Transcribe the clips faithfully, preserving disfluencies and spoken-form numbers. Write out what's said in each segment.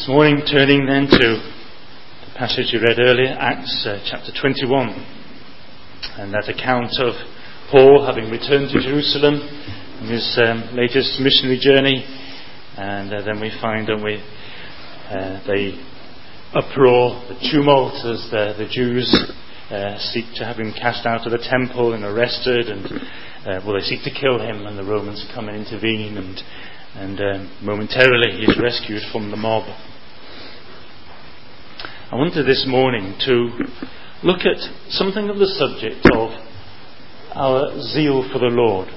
This morning, turning then to the passage you read earlier, Acts uh, chapter twenty-one, and that account of Paul having returned to Jerusalem in his um, latest missionary journey, and uh, then we find, don't we, uh, the uproar, the tumult as the, the Jews uh, seek to have him cast out of the temple and arrested, and uh, well, they seek to kill him, and the Romans come and intervene, and And um, momentarily he is rescued from the mob. I wanted this morning to look at something of the subject of our zeal for the Lord.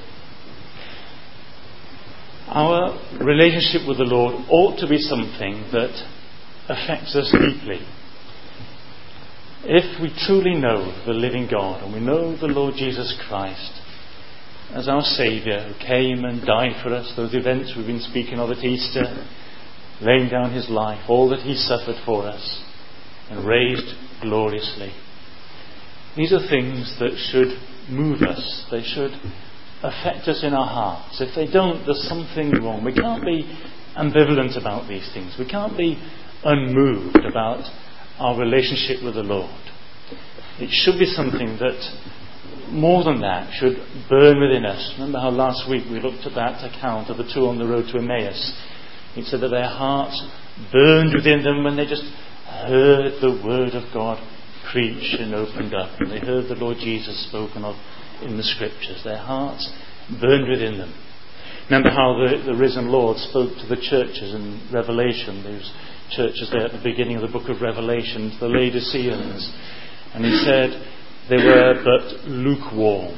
Our relationship with the Lord ought to be something that affects us deeply. If we truly know the living God and we know the Lord Jesus Christ as our Saviour, who came and died for us, those events we've been speaking of at Easter, laying down his life, all that he suffered for us, and raised gloriously. These are things that should move us. They should affect us in our hearts. If they don't, there's something wrong. We can't be ambivalent about these things. We can't be unmoved about our relationship with the Lord. It should be something that, more than that, should burn within us. Remember how last week we looked at that account of the two on the road to Emmaus. It said that their hearts burned within them when they just heard the word of God preached and opened up, and they heard the Lord Jesus spoken of in the Scriptures. Their hearts burned within them. Remember how the, the risen Lord spoke to the churches in Revelation, those churches there at the beginning of the book of Revelation, the Laodiceans, and he said they were but lukewarm.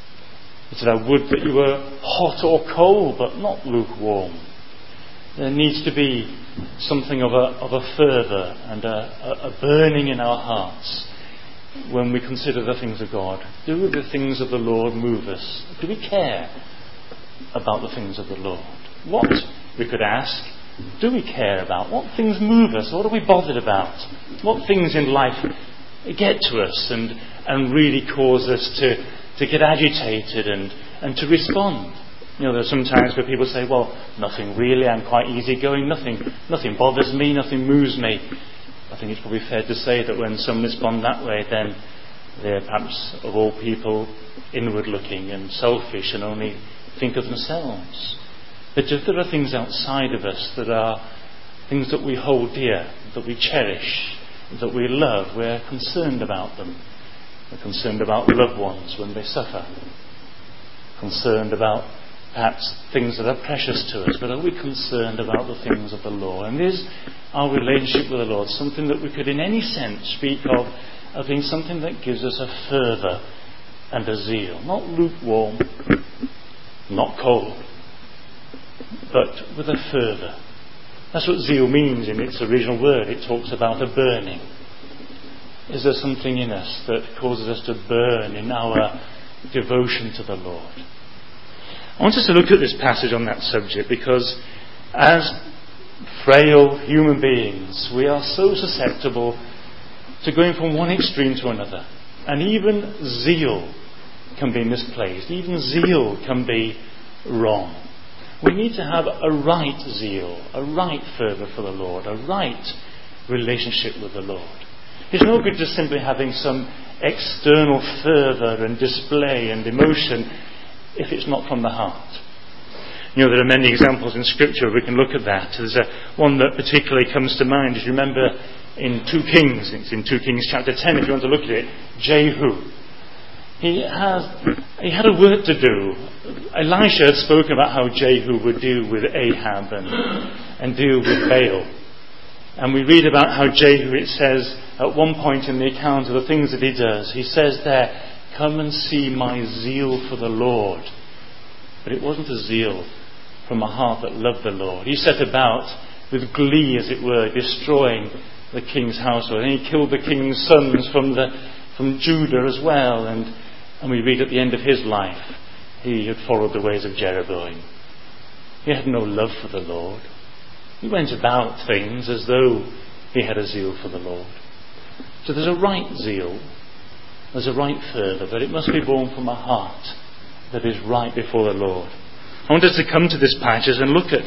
He said, I would that you were hot or cold, but not lukewarm. There needs to be something of a, of a fervour and a, a burning in our hearts when we consider the things of God. Do the things of the Lord move us? Do we care about the things of the Lord? What, we could ask, do we care about? What things move us? What are we bothered about? What things in life get to us and, and really cause us to, to get agitated and, and to respond? You know, there are some times where people say, well, nothing really, I'm quite easygoing, nothing, nothing bothers me, nothing moves me. I think it's probably fair to say that when some respond that way, then they're perhaps, of all people, inward looking and selfish and only think of themselves. But if there are things outside of us that are things that we hold dear, that we cherish, that we love, we're concerned about them. We're concerned about loved ones when they suffer. Concerned about perhaps things that are precious to us, but are we concerned about the things of the Lord? And is our relationship with the Lord something that we could in any sense speak of as being something that gives us a fervour and a zeal? Not lukewarm, not cold, but with a fervour. That's what zeal means in its original word. It talks about a burning. Is there something in us that causes us to burn in our devotion to the Lord? I want us to look at this passage on that subject because as frail human beings, we are so susceptible to going from one extreme to another. And even zeal can be misplaced. Even zeal can be wrong. We need to have a right zeal, a right fervour for the Lord, a right relationship with the Lord. It's no good just simply having some external fervour and display and emotion if it's not from the heart. You know, there are many examples in Scripture we can look at that. There's a, one that particularly comes to mind. As you remember in two Kings, it's in two Kings chapter ten, if you want to look at it, Jehu. He has he had a work to do. Elisha had spoken about how Jehu would deal with Ahab and, and deal with Baal. And we read about how Jehu, it says, at one point in the account of the things that he does, he says there, come and see my zeal for the Lord. But it wasn't a zeal from a heart that loved the Lord. He set about with glee, as it were, destroying the king's household. And he killed the king's sons from the from Judah as well. And, and we read at the end of his life, he had followed the ways of Jeroboam. He had no love for the Lord. He went about things as though he had a zeal for the Lord. So there's a right zeal. There's a right fervour, but it must be born from a heart that is right before the Lord. I want us to come to this passage and look at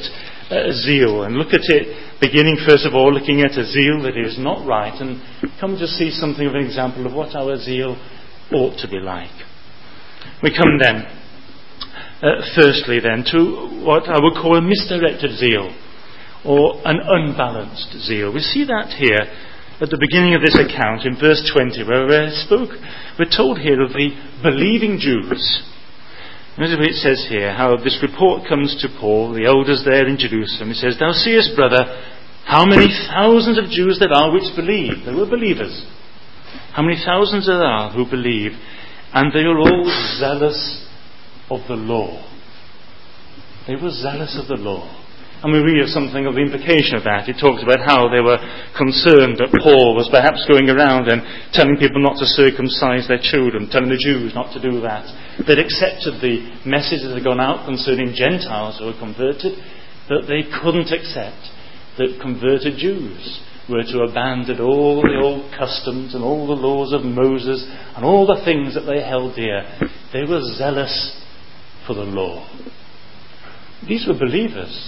uh, zeal, and look at it, beginning first of all, looking at a zeal that is not right, and come to see something of an example of what our zeal ought to be like. We come then, uh, firstly then, to what I would call a misdirected zeal, or an unbalanced zeal. We see that here at the beginning of this account in verse twenty, where we spoke, we're told here of the believing Jews. Notice what it says here, how this report comes to Paul, the elders there in Jerusalem. He says, "Thou seest, brother, how many thousands of Jews there are which believe." They were believers. How many thousands there are who believe, and they are all zealous of the law. They were zealous of the law. And we read of something of the implication of that. It talks about how they were concerned that Paul was perhaps going around and telling people not to circumcise their children, telling the Jews not to do that. They'd accepted the message that had gone out concerning Gentiles who were converted, but they couldn't accept that converted Jews were to abandon all the old customs and all the laws of Moses and all the things that they held dear. They were zealous for the law. These were believers.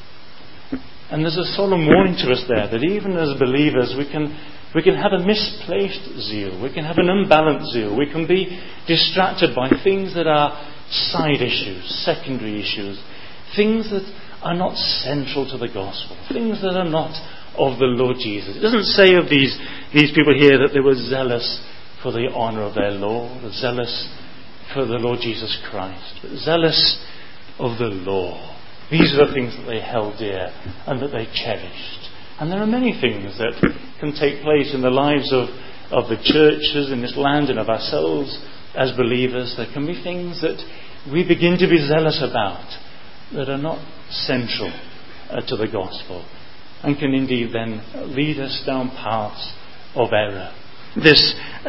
And there's a solemn warning to us there that even as believers we can we can have a misplaced zeal, we can have an unbalanced zeal, we can be distracted by things that are side issues, secondary issues, things that are not central to the gospel, things that are not of the Lord Jesus. It doesn't say of these, these people here that they were zealous for the honour of their Lord, or zealous for the Lord Jesus Christ, but zealous of the law. These are the things that they held dear and that they cherished. And there are many things that can take place in the lives of, of the churches in this land and of ourselves as believers. There can be things that we begin to be zealous about that are not central uh, to the gospel and can indeed then lead us down paths of error. This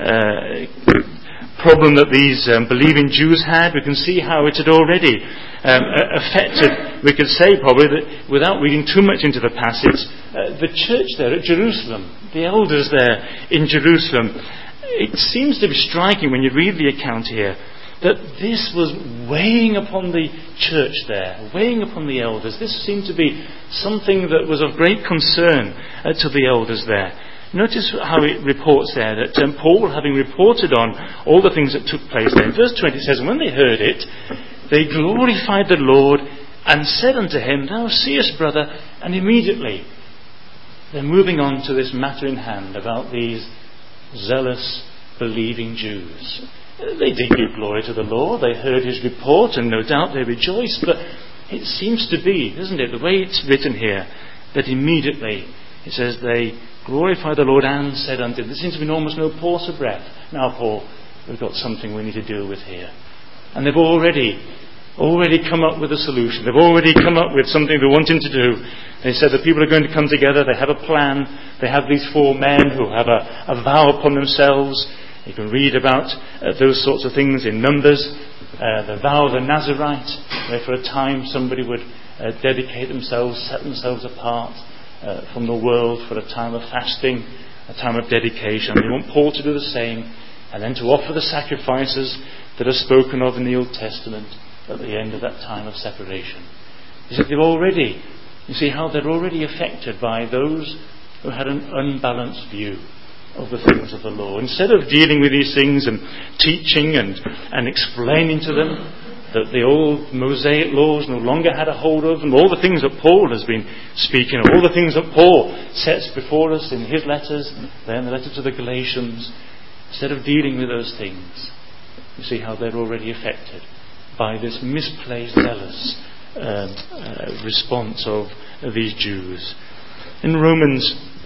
uh, problem that these um, believing Jews had, we can see how it had already um, affected, we could say probably, that without reading too much into the passage, uh, the church there at Jerusalem, the elders there in Jerusalem. It seems to be striking when you read the account here that this was weighing upon the church there, weighing upon the elders. This seemed to be something that was of great concern uh, to the elders there. Notice how it reports there that um, Paul, having reported on all the things that took place there, in verse twenty it says, "And when they heard it, they glorified the Lord and said unto him, Thou seest, brother," and immediately they're moving on to this matter in hand about these zealous, believing Jews. They did give glory to the Lord, they heard his report, and no doubt they rejoiced, but it seems to be, doesn't it, the way it's written here, that immediately it says they glorified the Lord and said unto him. There seems to be almost no pause of breath. Now, Paul, we've got something we need to deal with here. And they've already, already come up with a solution. They've already come up with something they're wanting to do. They said the people are going to come together. They have a plan. They have these four men who have a, a vow upon themselves. You can read about uh, those sorts of things in Numbers. Uh, the vow of the Nazarite, where for a time somebody would uh, dedicate themselves, set themselves apart Uh, from the world for a time of fasting, a time of dedication. They want Paul to do the same, and then to offer the sacrifices that are spoken of in the Old Testament at the end of that time of separation. You see, they're already, you see how they're already affected by those who had an unbalanced view of the things of the law. Instead of dealing with these things and teaching and, and explaining to them that the old Mosaic laws no longer had a hold of, and all the things that Paul has been speaking of, all the things that Paul sets before us in his letters, then the letter to the Galatians, instead of dealing with those things, you see how they're already affected by this misplaced, zealous uh, uh, response of, of these Jews. In Romans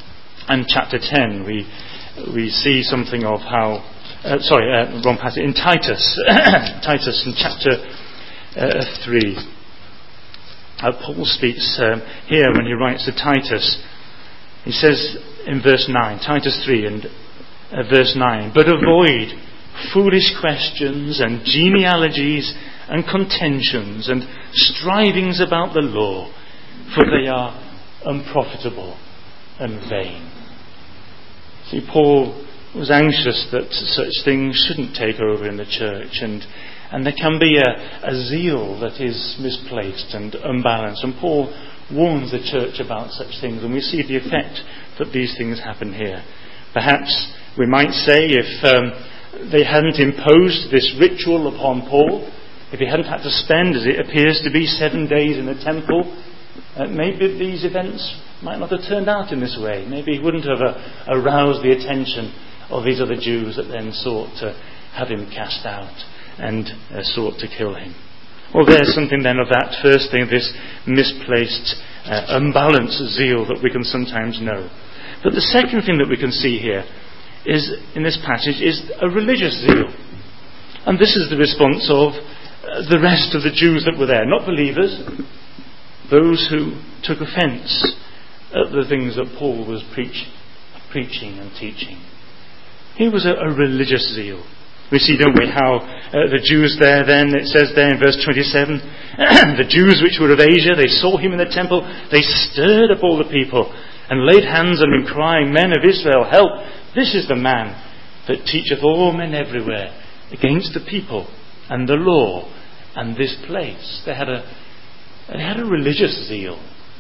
and chapter ten, we we see something of how Uh, sorry, uh, wrong passage. In Titus, Titus in chapter uh, three, uh, Paul speaks um, here when he writes to Titus. He says in verse nine, Titus three and uh, verse nine, "But avoid foolish questions and genealogies and contentions and strivings about the law, for they are unprofitable and vain." See, Paul was anxious that such things shouldn't take over in the church, and and there can be a, a zeal that is misplaced and unbalanced, and Paul warns the church about such things, and we see the effect that these things happen here. Perhaps we might say, if um, they hadn't imposed this ritual upon Paul, if he hadn't had to spend, as it appears to be, seven days in the temple, uh, maybe these events might not have turned out in this way. Maybe he wouldn't have uh, aroused the attention of these other Jews that then sought to have him cast out and uh, sought to kill him. Well, there's something then of that first thing, this misplaced, uh, unbalanced zeal that we can sometimes know. But the second thing that we can see here is, in this passage, is a religious zeal. And this is the response of uh, the rest of the Jews that were there, not believers, those who took offence at the things that Paul was preach, preaching and teaching. He was a, a religious zeal. We see, don't we, how uh, the Jews there then, it says there in verse twenty-seven, the Jews which were of Asia, they saw him in the temple, they stirred up all the people and laid hands on him, crying, Men of Israel, help! This is the man that teacheth all men everywhere against the people and the law and this place. They had a, they had a religious zeal.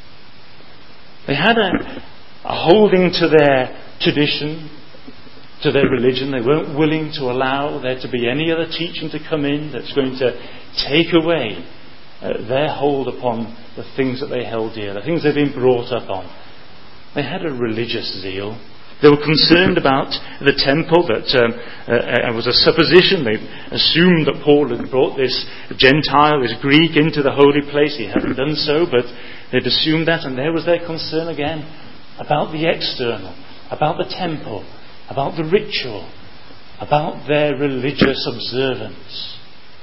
They had a, a holding to their tradition, to their religion. They weren't willing to allow there to be any other teaching to come in that's going to take away uh, their hold upon the things that they held dear, the things they've been brought up on. They had a religious zeal. They were concerned about the temple, that um, uh, it was a supposition. They assumed that Paul had brought this Gentile, this Greek, into the holy place. He hadn't done so, but they'd assumed that, and there was their concern again about the external, about the temple, about the ritual, about their religious observance.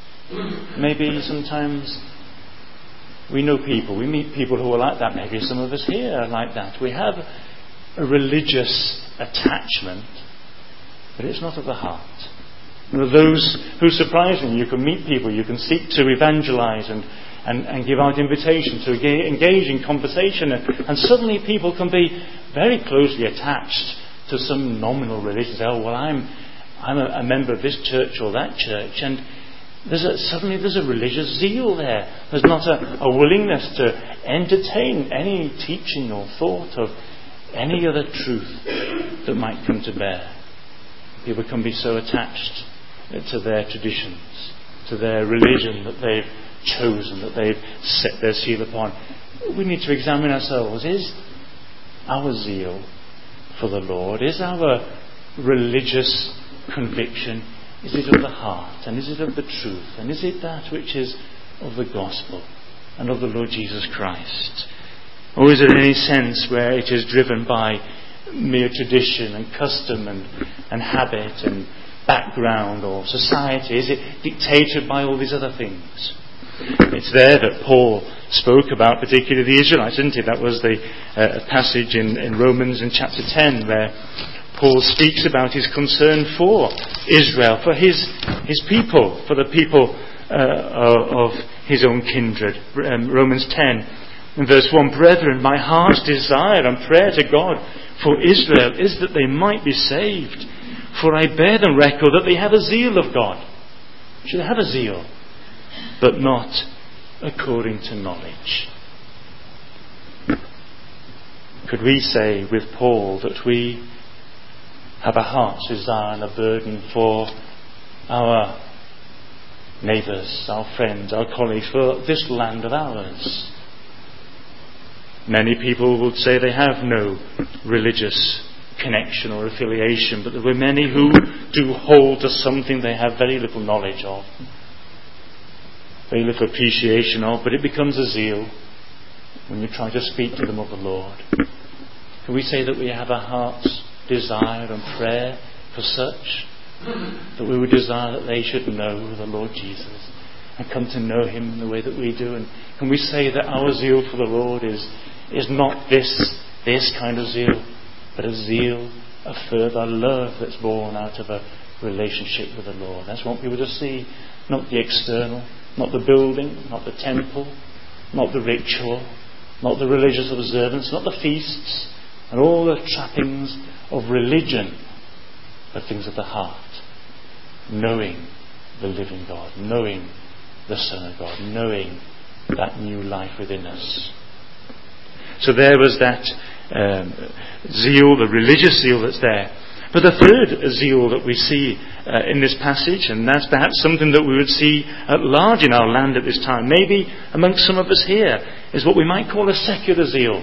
Maybe sometimes we know people, we meet people who are like that. Maybe some of us here are like that. We have a religious attachment, but it's not of the heart. There are those who surprise me. You can meet people, you can seek to evangelize and, and, and give out invitations to engage in conversation, and, and suddenly people can be very closely attached to some nominal religion. Say, oh, well, I'm I'm a, a member of this church or that church, and there's a, suddenly there's a religious zeal there. There's not a, a willingness to entertain any teaching or thought of any other truth that might come to bear. People can be so attached to their traditions, to their religion that they've chosen, that they've set their seal upon. We need to examine ourselves. Is our zeal for the Lord, is our religious conviction, is it of the heart, and is it of the truth, and is it that which is of the gospel and of the Lord Jesus Christ? Or is it in any sense where it is driven by mere tradition and custom and, and habit and background or society? Is it dictated by all these other things? It's there that Paul spoke about, particularly the Israelites, isn't it? That was the uh, passage in, in Romans in chapter ten, where Paul speaks about his concern for Israel, for his his people, for the people uh, of his own kindred. Um, Romans ten, in verse one, Brethren, my heart's desire and prayer to God for Israel is that they might be saved. For I bear them record that they have a zeal of God. Should have a zeal, but not according to knowledge. Could we say with Paul that we have a heart's desire and a burden for our neighbours, our friends, our colleagues, for this land of ours? Many people would say they have no religious connection or affiliation, but there were many who do hold to something they have very little knowledge of, very little appreciation of, but it becomes a zeal when you try to speak to them of the Lord. Can we say that we have a heart's desire and prayer for such, that we would desire that they should know the Lord Jesus and come to know him in the way that we do? And can we say that our zeal for the Lord is is not this this kind of zeal, but a zeal, a further love that's born out of a relationship with the Lord? That's what people to see, not the external, not the building, not the temple, not the ritual, not the religious observance, not the feasts, and all the trappings of religion, but things of the heart. Knowing the living God, knowing the Son of God, knowing that new life within us. So there was that um, zeal, the religious zeal that's there. But the third zeal that we see uh, in this passage, and that's perhaps something that we would see at large in our land at this time, maybe amongst some of us here, is what we might call a secular zeal.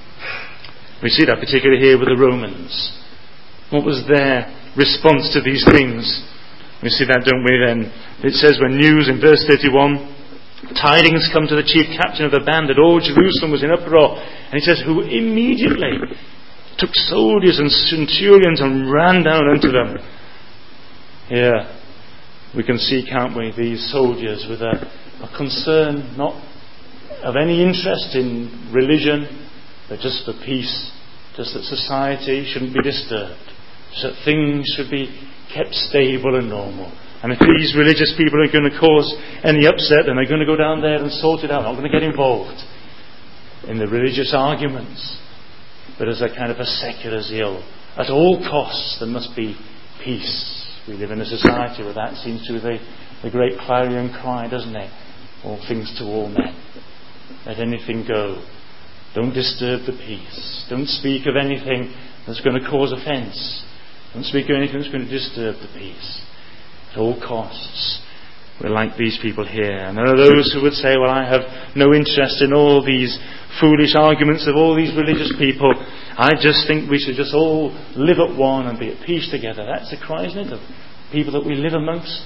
We see that particularly here with the Romans. What was their response to these things? We see that, don't we, then? It says when news in verse thirty-one, tidings come to the chief captain of the band that all Jerusalem was in uproar. And he says, who immediately took soldiers and centurions and ran down unto them. Here we can see, can't we, these soldiers with a, a concern not of any interest in religion, but just for peace, just that society shouldn't be disturbed, just that things should be kept stable and normal. And if these religious people are going to cause any upset, then they're going to go down there and sort it out. They're not going to get involved in the religious arguments, but as a kind of a secular zeal. At all costs there must be peace. We live in a society where that seems to be the, the great clarion cry, doesn't it? All things to all men. Let anything go. Don't disturb the peace. Don't speak of anything that's going to cause offence. Don't speak of anything that's going to disturb the peace. At all costs. We're like these people here. And there are those who would say, well, I have no interest in all these foolish arguments of all these religious people. I just think we should just all live at one and be at peace together. That's the cry, isn't it, of people that we live amongst.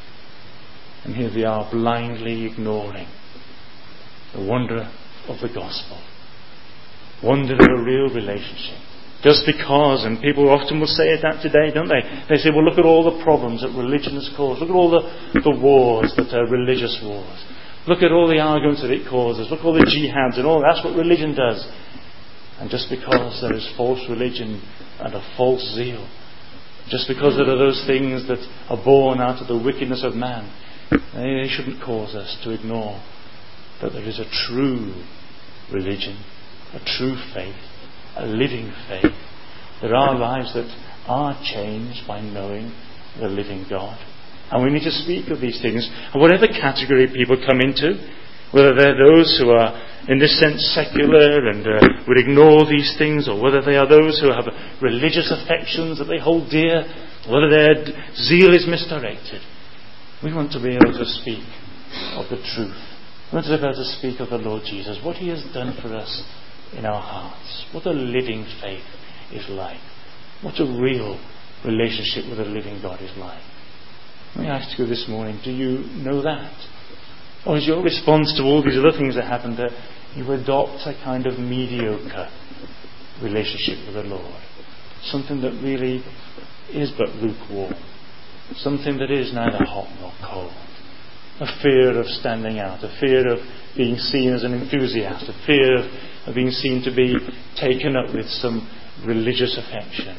And here they are blindly ignoring the wonder of the gospel. Wonder of a real relationship. Just because, and people often will say that today, don't they? They say, well, look at all the problems that religion has caused. Look at all the, the wars that are religious wars. Look at all the arguments that it causes. Look at all the jihads and all. That's what religion does. And just because there is false religion and a false zeal, just because there are those things that are born out of the wickedness of man, they shouldn't cause us to ignore that there is a true religion, a true faith, a living faith. There are lives that are changed by knowing the living God. And we need to speak of these things. And whatever category people come into, whether they're those who are in this sense secular and uh, would ignore these things, or whether they are those who have religious affections that they hold dear, whether their zeal is misdirected, we want to be able to speak of the truth. We want to be able to speak of the Lord Jesus, what He has done for us in our hearts, what a living faith is like, what a real relationship with a living God is like. Let me ask you this morning, do you know that? Or is your response to all these other things that happen that you adopt a kind of mediocre relationship with the Lord? Something that really is but lukewarm. Something that is neither hot nor cold. A fear of standing out. A fear of being seen as an enthusiast. A fear of, of being seen to be taken up with some religious affection.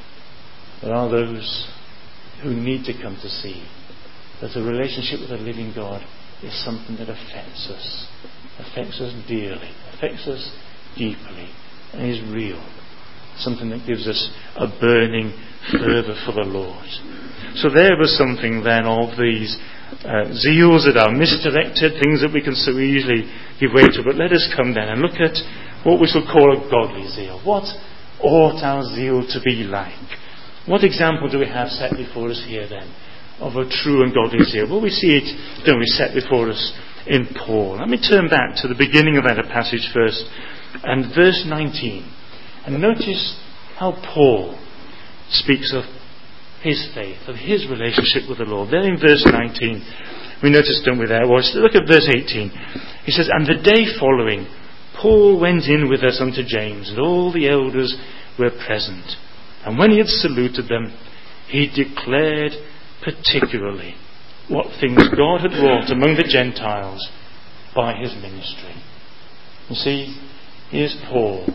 There are those who need to come to see that a relationship with a living God is something that affects us, affects us dearly, affects us deeply, and is real. Something that gives us a burning fervour for the Lord. So there was something then of these uh, zeals that are misdirected, things that we can so easily give way to. But let us come then and look at what we shall call a godly zeal. What ought our zeal to be like? What example do we have set before us here then of a true and godly zeal? Well, we see it, don't we, set before us in Paul. Let me turn back to the beginning of that passage first, and verse nineteen. And notice how Paul speaks of his faith, of his relationship with the Lord. There in verse nineteen, we notice, don't we, there? Well, look at verse eighteen. He says, and the day following, Paul went in with us unto James, and all the elders were present. And when he had saluted them, he declared particularly what things God had wrought among the Gentiles by his ministry. You see, here's Paul,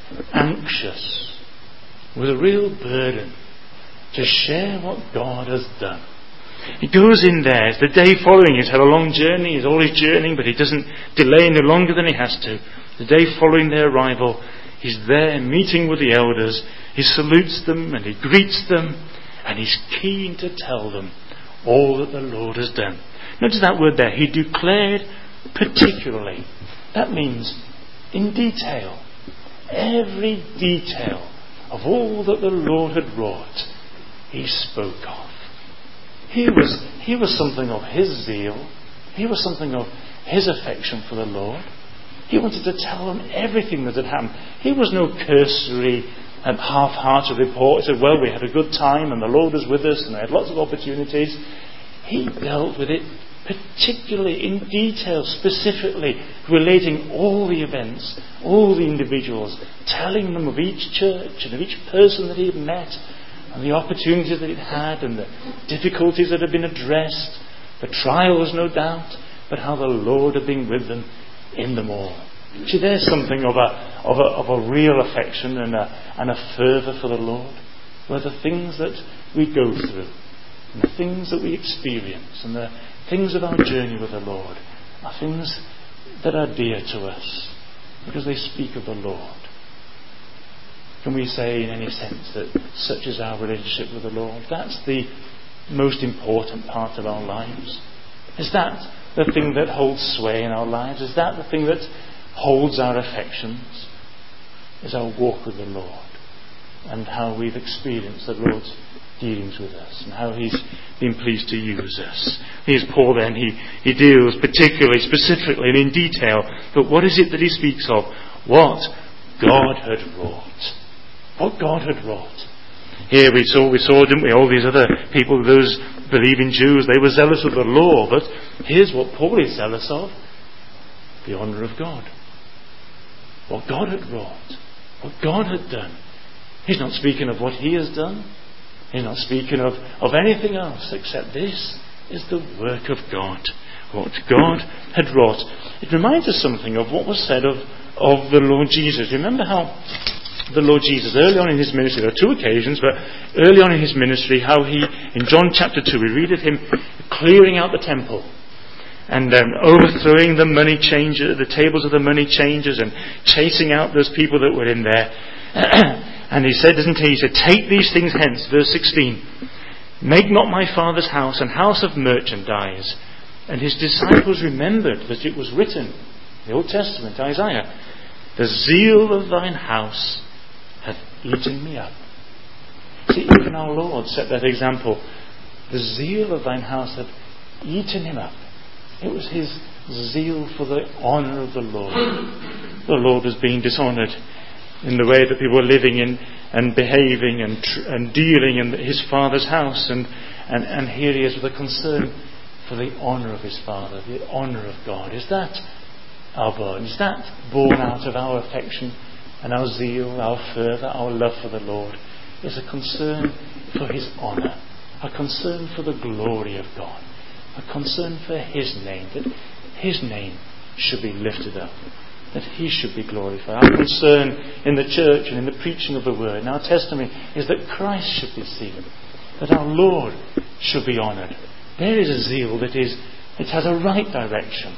anxious, with a real burden to share what God has done. He goes in there. It's the day following. He's had a long journey. He's always journeying, but he doesn't delay any longer than he has to. The day following their arrival, he's there meeting with the elders. He salutes them and he greets them, and he's keen to tell them all that the Lord has done. Notice that word there. He declared particularly. That means in detail. every detail of all that the Lord had wrought, he spoke of. Here was, here was something of his zeal. Here was something of his affection for the Lord. He wanted to tell them everything that had happened. Here was no cursory and half-hearted report. He said, well, we had a good time and the Lord was with us and I had lots of opportunities. He dealt with it particularly in detail, specifically, relating all the events, all the individuals, telling them of each church and of each person that he had met, and the opportunities that he'd had, and the difficulties that had been addressed, the trials, no doubt, but how the Lord had been with them in them all. See, there's something of a, of a, of a real affection and a, and a fervour for the Lord, where the things that we go through, and the things that we experience, and the things of our journey with the Lord are things that are dear to us because they speak of the Lord. Can we say in any sense that such is our relationship with the Lord? That's the most important part of our lives. Is that the thing that holds sway in our lives? Is that the thing that holds our affections? Is our walk with the Lord and how we've experienced the Lord's dealings with us and how he's been pleased to use us. Here's Paul then, he, he deals particularly, specifically and in detail, but what is it that he speaks of? What God had wrought. What God had wrought. Here we saw, we saw, didn't we, all these other people, those believing Jews, they were zealous of the law, but here's what Paul is zealous of. The honour of God. What God had wrought. What God had done. He's not speaking of what he has done. He's not speaking of, of anything else except this is the work of God. What God had wrought. It reminds us something of what was said of, of the Lord Jesus. Remember how the Lord Jesus, early on in his ministry, there are two occasions, but early on in his ministry, how he, in John chapter two, we read of him clearing out the temple and um, overthrowing the money changers, the tables of the money changers, and chasing out those people that were in there. And he said, doesn't he? He said, take these things hence, verse sixteen. Make not my Father's house an house of merchandise. And his disciples remembered that it was written, in the Old Testament, Isaiah, the zeal of thine house hath eaten me up. See, even our Lord set that example. The zeal of thine house hath eaten him up. It was his zeal for the honour of the Lord. The Lord was being dishonoured in the way that people were living in and behaving and tr- and dealing in his Father's house. And, and, and here he is with a concern for the honour of his Father, the honour of God. Is that our burden? Is that born out of our affection and our zeal, our fervour, our love for the Lord? Is a concern for his honour, a concern for the glory of God, a concern for his name, that his name should be lifted up, that he should be glorified. Our concern in the church and in the preaching of the word and our testimony is that Christ should be seen, that our Lord should be honoured. There is a zeal that is, it has a right direction.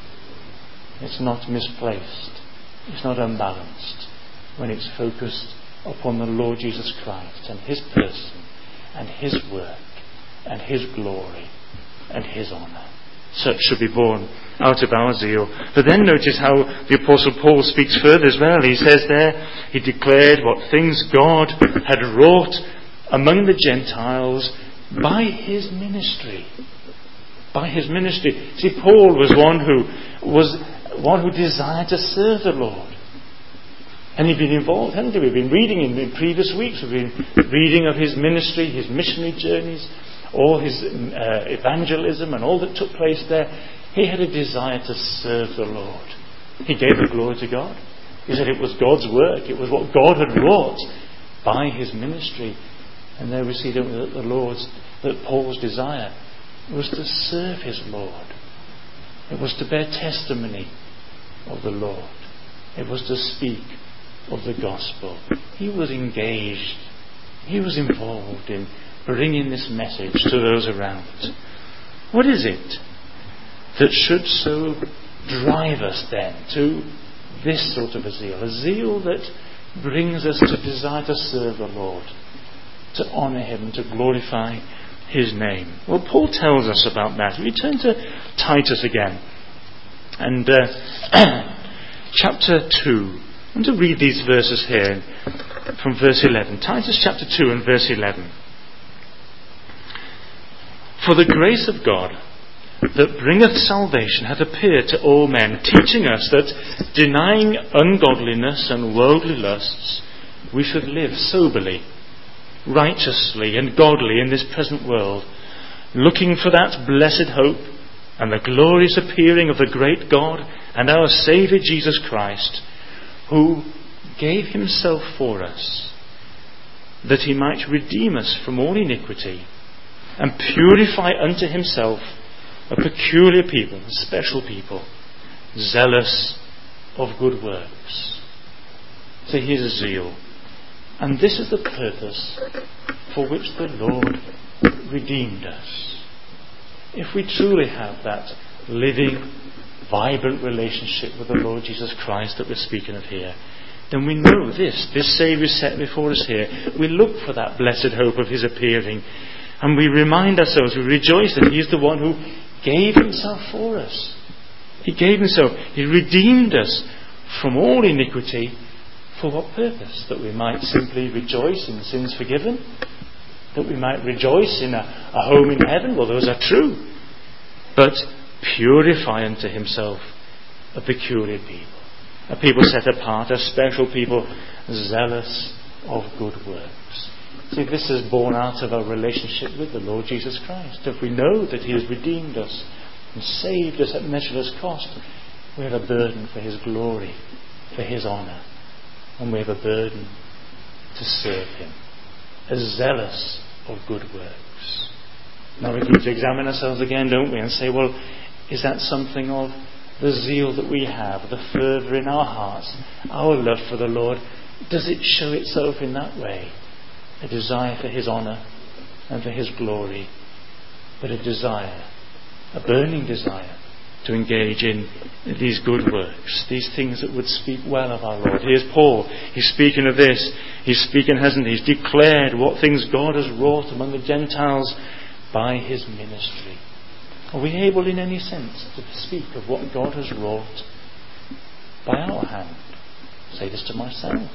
It's not misplaced. It's not unbalanced when it's focused upon the Lord Jesus Christ and his person and his work and his glory and his honour. Such should be born out of our zeal. But then notice how the Apostle Paul speaks further as well. He says there, he declared what things God had wrought among the Gentiles by his ministry. By his ministry. See, Paul was one who was one who desired to serve the Lord. And he'd been involved, hadn't he? We've been reading in the previous weeks, we've been reading of his ministry, his missionary journeys, all his uh, evangelism and all that took place there. He had a desire to serve the Lord. He gave the glory to God. He said it was God's work. It was what God had wrought by his ministry. And there we see that the Lord's, that Paul's desire was to serve his Lord. It was to bear testimony of the Lord. It was to speak of the gospel. He was engaged. He was involved in bringing this message to those around. What is it that should so drive us then to this sort of a zeal? A zeal that brings us to desire to serve the Lord, to honour him, to glorify his name. Well, Paul tells us about that. We turn to Titus again. And uh, chapter two I want to read these verses here from verse eleven. Titus chapter two and verse eleven. For the grace of God that bringeth salvation hath appeared to all men, teaching us that, denying ungodliness and worldly lusts, we should live soberly, righteously and godly in this present world, looking for that blessed hope and the glorious appearing of the great God and our Saviour Jesus Christ, who gave himself for us, that he might redeem us from all iniquity, and purify unto himself a peculiar people, a special people, zealous of good works. So here's zeal. And this is the purpose for which the Lord redeemed us. If we truly have that living, vibrant relationship with the Lord Jesus Christ that we're speaking of here, then we know this. This Saviour set before us here. We look for that blessed hope of his appearing. And we remind ourselves, we rejoice that he is the one who gave himself for us. He gave himself. He redeemed us from all iniquity. For what purpose? That we might simply rejoice in sins forgiven? That we might rejoice in a, a home in heaven? Well, those are true. But purify unto himself a peculiar people. A people set apart, a special people, zealous of good works. See, this is born out of our relationship with the Lord Jesus Christ. If we know that he has redeemed us and saved us at measureless cost, we have a burden for his glory, for his honour. And we have a burden to serve him, as zealous of good works. Now we need to examine ourselves again, don't we, and say, well, is that something of the zeal that we have, the fervour in our hearts, our love for the Lord? Does it show itself in that way? A desire for his honour and for his glory, but a desire, a burning desire, to engage in these good works, these things that would speak well of our Lord. Here's Paul. He's speaking of this. He's speaking, hasn't he? He's declared what things God has wrought among the Gentiles by his ministry. Are we able in any sense to speak of what God has wrought by our hand? I say this to myself.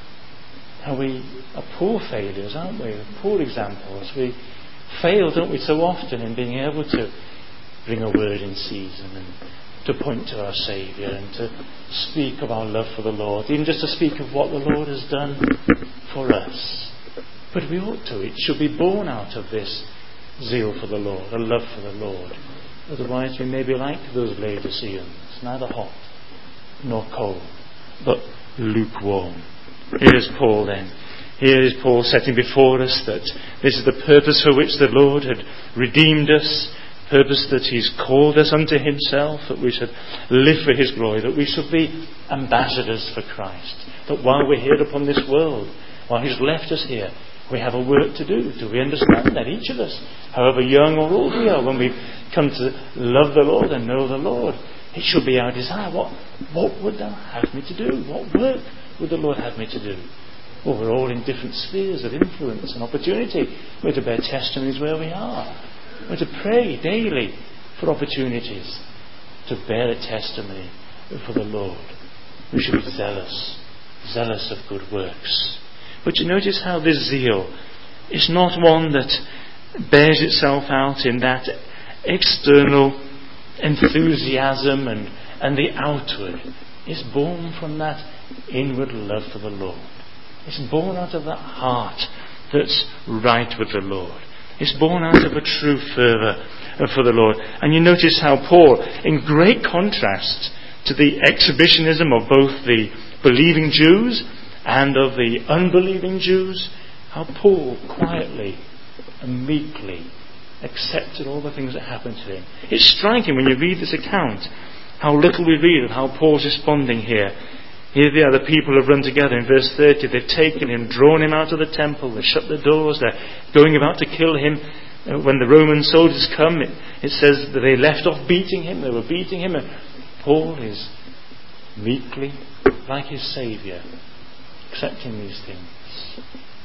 How we are poor failures, aren't we? Poor examples. We fail, don't we, so often in being able to bring a word in season and to point to our Saviour and to speak of our love for the Lord, even just to speak of what the Lord has done for us. But we ought to. It should be born out of this zeal for the Lord, a love for the Lord. Otherwise we may be like those Laodiceans, neither hot nor cold, but lukewarm. Here's Paul then. Here is Paul setting before us that this is the purpose for which the Lord had redeemed us, purpose that he's called us unto himself, that we should live for his glory, that we should be ambassadors for Christ, that while we're here upon this world, while he's left us here, we have a work to do. Do we understand that? Each of us, however young or old we are, when we come to love the Lord and know the Lord, it should be our desire. What, what would thou have me to do? What work would the Lord have me to do? Well, we're all in different spheres of influence and opportunity. We're to bear testimonies where we are. We're to pray daily for opportunities to bear a testimony for the Lord. We should be zealous, zealous of good works. But you notice how this zeal is not one that bears itself out in that external enthusiasm and, and the outward. It's born from that inward love for the Lord. It's born out of that heart that's right with the Lord. It's born out of a true fervour for the Lord. And you notice how Paul, in great contrast to the exhibitionism of both the believing Jews and of the unbelieving Jews, how Paul quietly and meekly accepted all the things that happened to him. It's striking when you read this account how little we read of how Paul's responding here. Here they are, the people have run together. In verse thirty, they've taken him, drawn him out of the temple, they've shut the doors, they're going about to kill him. When the Roman soldiers come, it, it says that they left off beating him, they were beating him, and Paul is meekly, like his Saviour, accepting these things.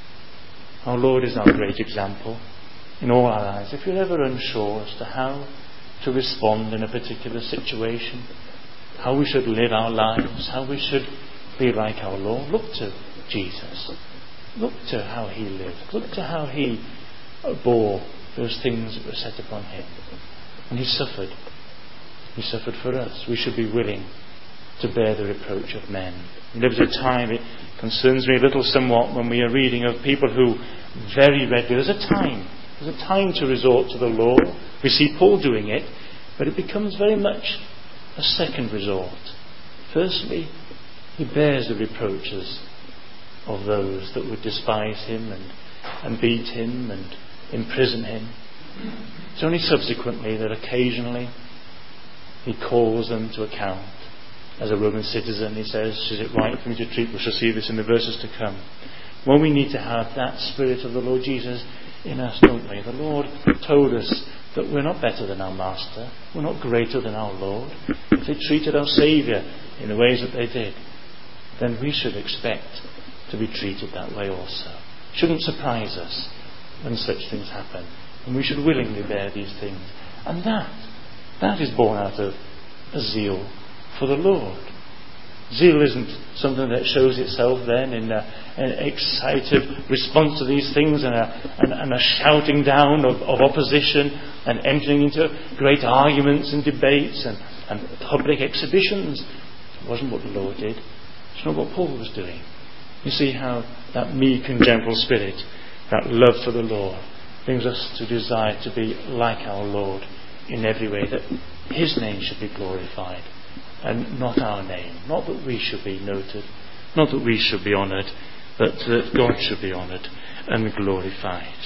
Our Lord is our great example in all our lives. If you're ever unsure as to how to respond in a particular situation, how we should live our lives, how we should be like our Lord, look to Jesus. Look to how he lived. Look to how he bore those things that were set upon him. And he suffered. He suffered for us. We should be willing to bear the reproach of men. There was a time, it concerns me a little somewhat, when we are reading of people who very regularly, there's a time, there's a time to resort to the law. We see Paul doing it, but it becomes very much a second resort. Firstly, he bears the reproaches of those that would despise him and, and beat him and imprison him. It's only subsequently that occasionally he calls them to account. As a Roman citizen, he says, is it right for me to treat? We shall see this in the verses to come. When we need to have that spirit of the Lord Jesus in us, don't we? The Lord told us that we're not better than our Master. We're not greater than our Lord. If they treated our Saviour in the ways that they did, then we should expect to be treated that way also. It shouldn't surprise us when such things happen. And we should willingly bear these things. And that, that is born out of a zeal for the Lord. Zeal isn't something that shows itself then in a, an excited response to these things and a, and, and a shouting down of, of opposition and entering into great arguments and debates and, and public exhibitions. It wasn't what the Lord did. It's not what Paul was doing. You see how that meek and gentle spirit, that love for the Lord, brings us to desire to be like our Lord in every way, that his name should be glorified and not our name. Not that we should be noted, not that we should be honoured, but that God should be honoured and glorified.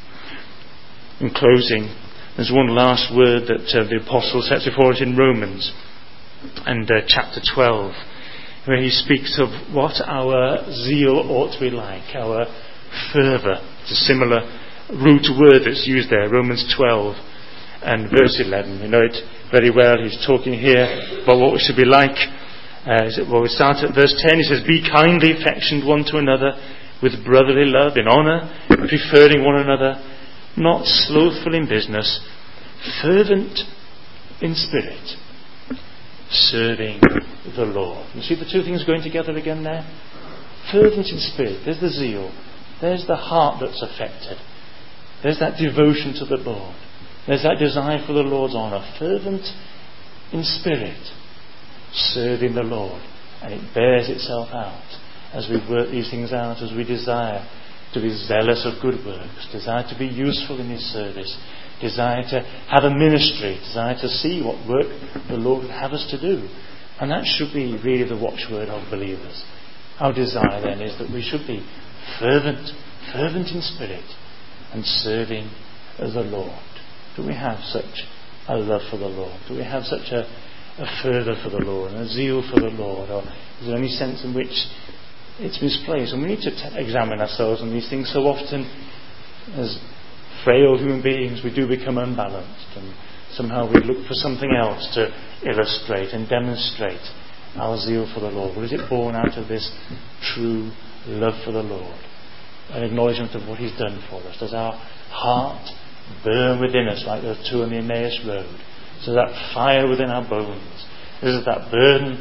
In closing, there's one last word that uh, the Apostle sets before us in Romans and uh, chapter twelve, where he speaks of what our zeal ought to be like, our fervour. It's a similar root word that's used there, Romans twelve and verse eleven. You know it very well. He's talking here about what we should be like. Uh, is it, well, we start at verse ten. He says, be kindly affectioned one to another with brotherly love, in honour, preferring one another, not slothful in business, fervent in spirit, serving the Lord. You see the two things going together again there? Fervent in spirit. There's the zeal. There's the heart that's affected. There's that devotion to the Lord. There's that desire for the Lord's honour. Fervent in spirit, serving the Lord. And it bears itself out as we work these things out, as we desire to be zealous of good works, desire to be useful in his service, desire to have a ministry, desire to see what work the Lord would have us to do. And that should be really the watchword of believers. Our desire then is that we should be fervent, fervent in spirit, and serving as the Lord. Do we have such a love for the Lord? Do we have such a, a fervour for the Lord and a zeal for the Lord? Or is there any sense in which it's misplaced? And we need to t- examine ourselves on these things. So often, as frail human beings, we do become unbalanced, and somehow we look for something else to illustrate and demonstrate our zeal for the Lord. Well, is it born out of this true love for the Lord? An acknowledgement of what he's done for us? Does our heart burn within us like those two on the Emmaus road? So that fire within our bones, is that burden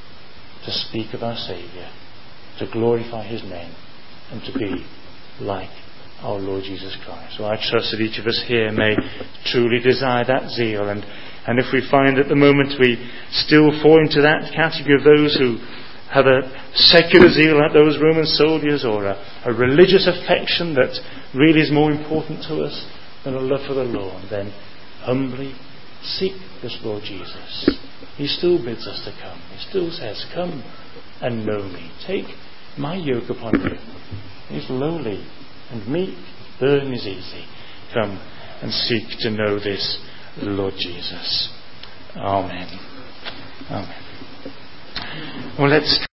to speak of our Saviour, to glorify his name, and to be like our Lord Jesus Christ. So I trust that each of us here may truly desire that zeal, and, and if we find at the moment we still fall into that category of those who have a secular zeal like those Roman soldiers, or a, a religious affection that really is more important to us than a love for the Lord, then humbly seek this Lord Jesus. He still bids us to come. He still says, come and know me. Take my yoke upon you. He's lowly and meek. His burden is easy. Come and seek to know this Lord Jesus. Amen. Amen. Well, let's